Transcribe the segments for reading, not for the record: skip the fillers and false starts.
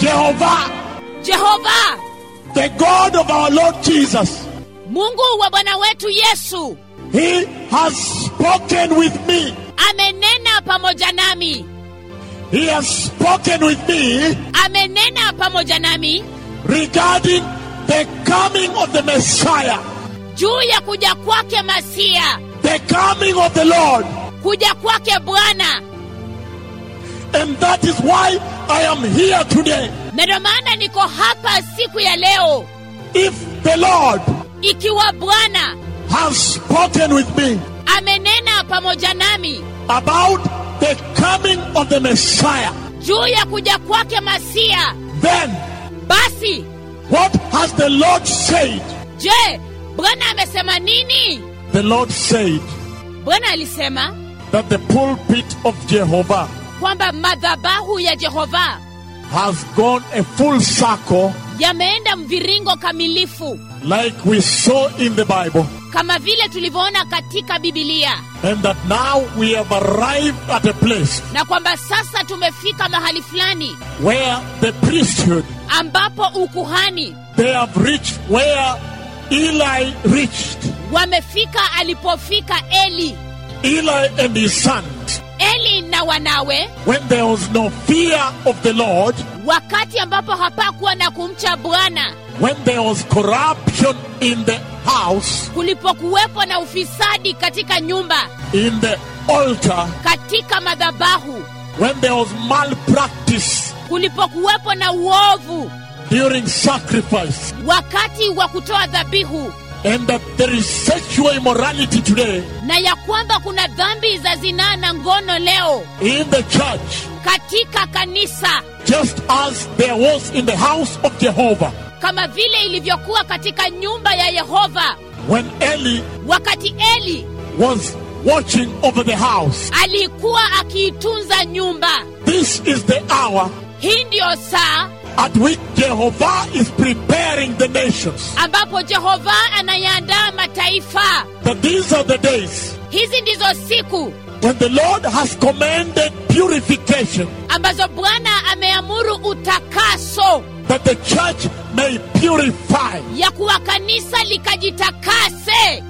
Jehovah, the God of our Lord Jesus, Mungu wa Bwana wetu Yesu, he has spoken with me. amenena pamoja nami. He has spoken with me Amenena pamoja nami regarding the coming of the Messiah, juu ya kuja kwake Masia, the coming of the Lord. kuja kwake Bwana. And that is why I am here today. Na ndio maana niko hapa siku ya leo. If the Lord Ikiwa Bwana has spoken with me amenena pamoja nami about the coming of the Messiah, juu ya kuja kwake Masia, then basi what has the Lord said? je, Bwana amesema nini? The Lord said Bwana alisema that the pulpit of Jehovah kwamba madhabahu ya Jehova has gone a full circle, yameenda mviringo kamilifu, like we saw in the Bible, kama vile tulivyoona katika Biblia, and that now we have arrived at a place na kwamba sasa tumefika mahali fulani where the priesthood, ambapo ukuhani they have reached where Eli reached. wamefika alipofika Eli. Eli and his sons, Eli na wanawe, when there was no fear of the Lord, wakati ambapo hapakuwa na kumcha Bwana, when there was corruption in the house, kulipokuwepo na ufisadi katika nyumba, in the altar, katika madhabahu, when there was malpractice kulipokuwepo na uovu during sacrifice, wakati wa kutoa dhabihu, and that there is sexual immorality today na ya kwamba kuna dhambi za zinaa na ngono leo in the church, katika kanisa, just as there was in the house of Jehovah, kama vile ilivyokuwa katika nyumba ya Yehova when Eli wakati Eli was watching over the house. alikuwa akiitunza nyumba. This is the hour Hii ndio saa at which Jehovah is preparing the nations. ambapo Jehova anayaandaa mataifa. That these are the days Hizi ndizo siku when the Lord has commanded purification, ambazo Bwana ameamuru utakaso, that the church may purify. ya kuwa kanisa likajitakase.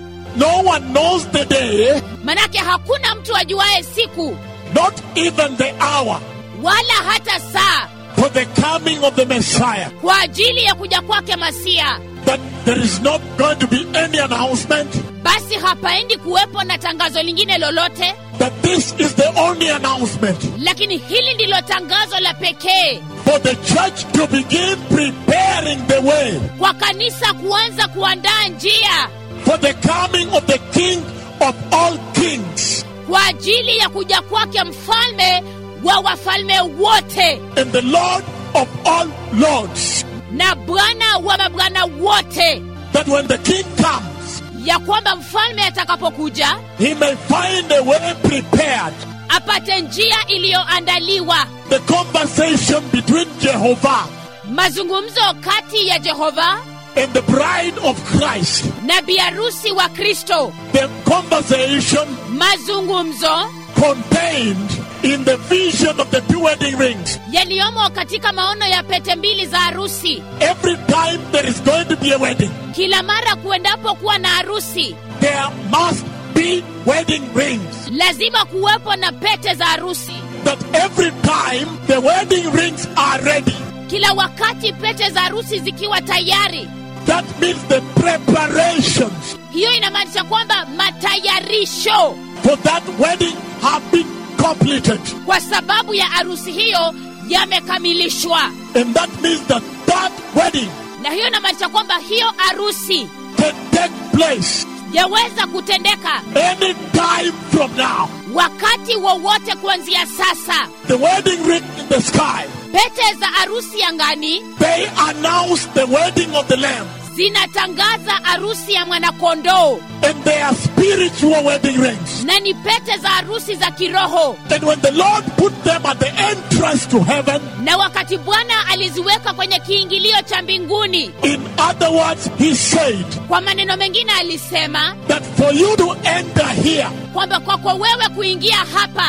No one knows the day, Manake hakuna mtu ajuaye siku, not even the hour, wala hata saa, for the coming of the Messiah. kwa ajili ya kuja kwake Masia. That there is not going to be any announcement, Basi hapaendi kuwepo na tangazo lingine lolote, that this is the only announcement lakini hili ndilo tangazo la pekee for the church to begin preparing the way kwa kanisa kuanza kuandaa njia for the coming of the King of all kings kwa ajili ya kuja kwake mfalme wa wafalme wote and the Lord of all lords. na Bwana wa mabwana wote, That when the King comes, ya kwamba mfalme atakapokuja he may find a way prepared. apate njia iliyoandaliwa. The conversation between Jehovah Mazungumzo kati ya Jehova and the bride of Christ. na biarusi wa Kristo, The conversation mazungumzo contained in the vision of the two wedding rings. yaliyomo katika maono ya pete mbili za harusi. Every time there is going to be a wedding, Kila mara kuendapo kuwa na harusi, there must be wedding rings. lazima kuwepo na pete za harusi. That every time the wedding rings are ready, Kila wakati pete za harusi zikiwa tayari, that means the preparations hiyo inamaanisha kwamba matayarisho for that wedding have been completed. kwa sababu ya harusi hiyo yamekamilishwa. And that means that that wedding Na hiyo inamaanisha kwamba hiyo harusi can take place yaweza kutendeka any time from now. wakati wowote kuanzia sasa. The wedding ring in the sky, Pete za harusi angani they announce the wedding of the Lamb. zinatangaza harusi ya mwanakondoo, And they are spiritual wedding rings. na ni pete za harusi za kiroho. And when the Lord put them at the entrance to heaven, Na wakati Bwana aliziweka kwenye kiingilio cha mbinguni, in other words, he said kwa maneno mengine alisema that for you to enter here, kwamba kwako wewe kuingia hapa,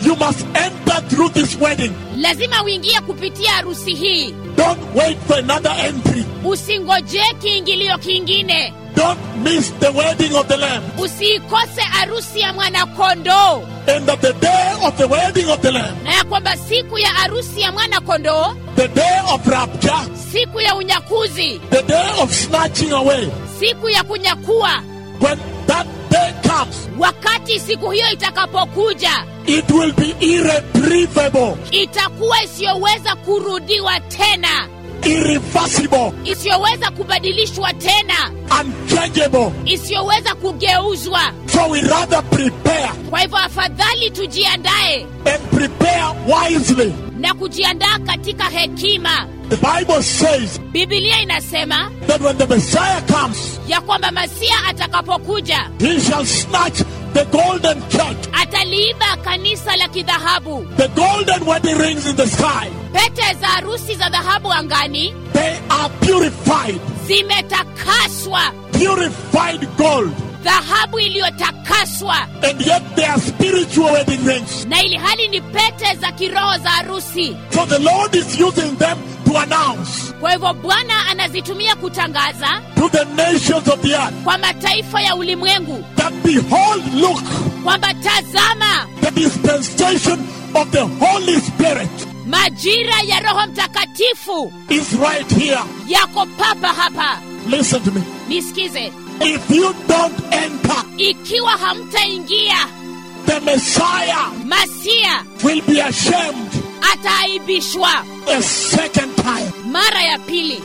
You must enter through this wedding. Lazima uingie kupitia harusi hii. Don't wait for another entry. Usingoje kiingilio kingine. Don't miss the wedding of the Lamb. Usikose harusi ya mwana kondoo. And that the day of the wedding of the Lamb, Na ya kwamba siku ya harusi ya mwana kondoo, the day of rapture, siku ya unyakuzi, the day of snatching away, siku ya kunyakua, when that day comes, wakati siku hiyo itakapokuja, it will be irretrievable, itakuwa isiyoweza kurudiwa tena, irreversible, isiyoweza kubadilishwa tena, unchangeable. isiyoweza kugeuzwa. So we rather prepare Kwa hivyo afadhali tujiandae and prepare wisely. na kujiandaa katika hekima. The Bible says Biblia inasema that when the Messiah comes, ya kwamba Masia atakapokuja, he shall snatch the golden church, ataliiba kanisa la kidhahabu. the golden wedding rings in the sky. Pete za harusi za dhahabu angani They are purified, zimetakaswa, purified gold. dhahabu iliyotakaswa, And yet they are spiritual wedding rings. na ili hali ni pete za kiroho za harusi. So the Lord is using them to announce Kwa hivyo Bwana anazitumia kutangaza to the nations of the earth kwa mataifa ya ulimwengu that behold, look, kwamba tazama, the dispensation of the Holy Spirit majira ya Roho Mtakatifu is right here. yako papa hapa. Listen to me. Nisikize, If you don't enter, ikiwa hamtaingia, the Messiah Masia will be ashamed ataaibishwa a second time. mara ya pili.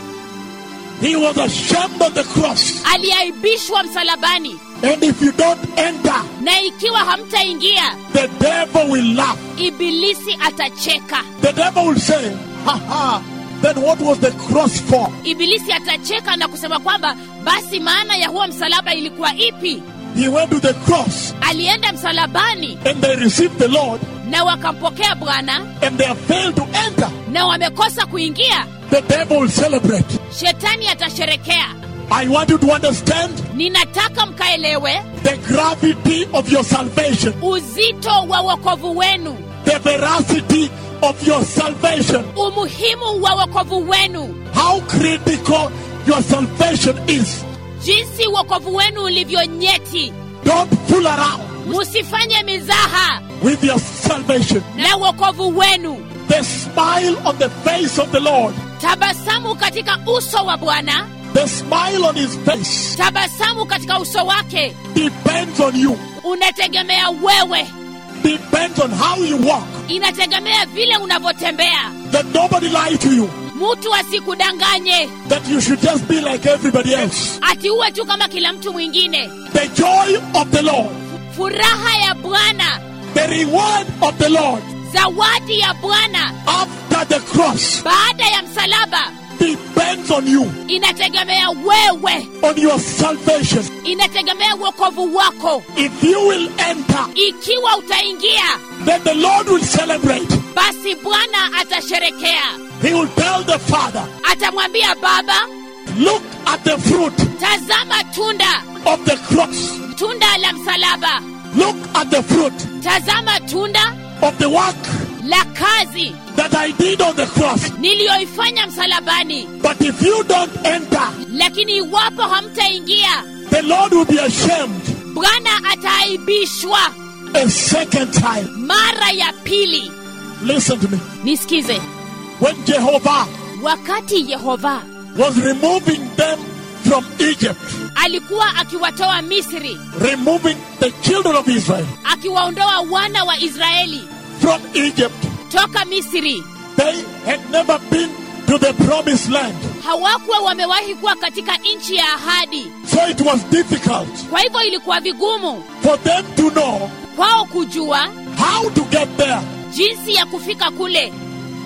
He was ashamed on the cross. Aliaibishwa msalabani, And if you don't enter, na ikiwa hamtaingia, the devil will laugh. Ibilisi atacheka. The devil will say, ha ha, then what was the cross for? Ibilisi atacheka na kusema kwamba basi maana ya huo msalaba ilikuwa ipi? He went to the cross Alienda msalabani and they received the Lord na wakampokea Bwana and they have failed to enter. na wamekosa kuingia. The devil will celebrate. Shetani atasherekea. I want you to understand Ninataka mkaelewe the gravity of your salvation, uzito wa wokovu wenu, the veracity of your salvation, umuhimu wa wokovu wenu, how critical your salvation is. jinsi wokovu wenu ulivyo nyeti. Don't fool around Musifanye mizaha with your salvation. na wokovu wenu. The smile on the face of the Lord, Tabasamu katika uso wa Bwana, the smile on his face tabasamu katika uso wake depends on you, unategemea wewe, depends on how you walk. inategemea vile unavyotembea. That nobody lie to you, Mtu asikudanganye that you should just be like everybody else. ati uwe tu kama kila mtu mwingine. The joy of the Lord, Furaha ya Bwana, the reward of the Lord zawadi ya Bwana after the cross baada ya msalaba depends on you, inategemea wewe, on your salvation. inategemea wokovu wako. If you will enter, Ikiwa utaingia, then the Lord will celebrate. basi Bwana atasherekea. He will tell the Father, Atamwambia Baba, look at the fruit tazama tunda, of the cross. tunda la msalaba. Look at the fruit Tazama tunda of the work la kazi that I did on the cross. niliyoifanya msalabani. But if you don't enter, Lakini iwapo hamtaingia, the Lord will be ashamed Bwana ataaibishwa a second time. mara ya pili. Listen to me. Nisikize, When Jehovah wakati Yehova was removing them from Egypt, alikuwa akiwatoa Misri, removing the children of Israel akiwaondoa wana wa Israeli from Egypt, toka Misri, they had never been to the promised land. hawakuwa wamewahi kuwa katika nchi ya ahadi. So it was difficult Kwa hivyo ilikuwa vigumu for them to know kwao kujua how to get there. jinsi ya kufika kule.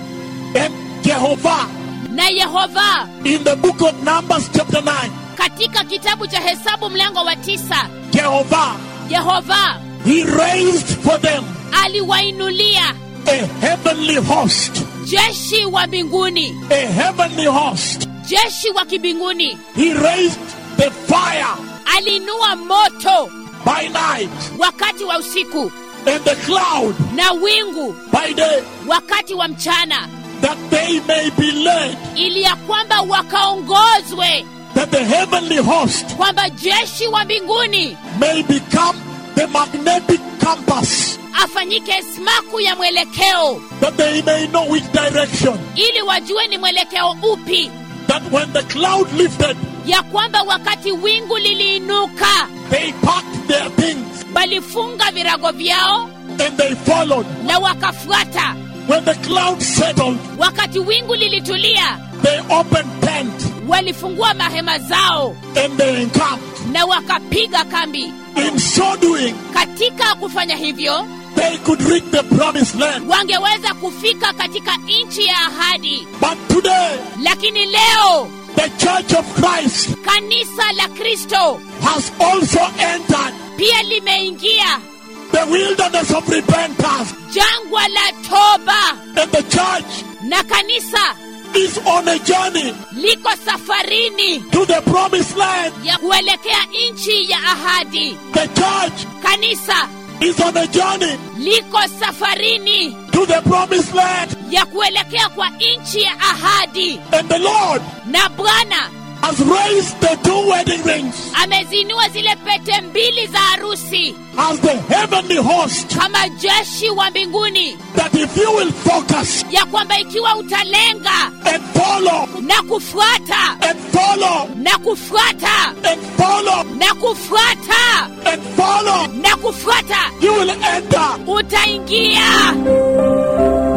And Jehovah, Na Yehova in the book of Numbers chapter 9, katika kitabu cha Hesabu mlango wa 9, Jehovah, Yehova he raised for them aliwainulia a heavenly host, jeshi wa mbinguni, a heavenly host. jeshi wa kibinguni. He raised the fire Alinua moto by night wakati wa usiku and the cloud na wingu by day, wakati wa mchana, that they may be led, ili ya kwamba wakaongozwe, that the heavenly host kwamba jeshi wa mbinguni may become the magnetic compass, afanyike smaku ya mwelekeo, that they may know which direction, ili wajue ni mwelekeo upi, that when the cloud lifted, ya kwamba wakati wingu liliinuka, they packed their things balifunga virago vyao and they followed. na wakafuata. When the cloud settled, Wakati wingu lilitulia, they opened tent walifungua mahema zao and they encamped. na wakapiga kambi. In so doing, Katika kufanya hivyo, they could reach the promised land. wangeweza kufika katika nchi ya ahadi. But today, Lakini leo the Church of Christ kanisa la Kristo has also entered pia limeingia the wilderness of repentance. jangwa la toba, And the church na kanisa is on a journey liko safarini to the promised land. ya kuelekea nchi ya ahadi. The church Kanisa is on a journey liko safarini to the promised land. ya kuelekea kwa nchi ya ahadi. And the Lord Na Bwana has raised the two wedding rings amezinua zile pete mbili za harusi as the heavenly host, kama jeshi wa mbinguni, that if you will focus ya kwamba ikiwa utalenga and follow na kufuata and follow na kufuata and follow na kufuata and follow, na kufuata, you will enter utaingia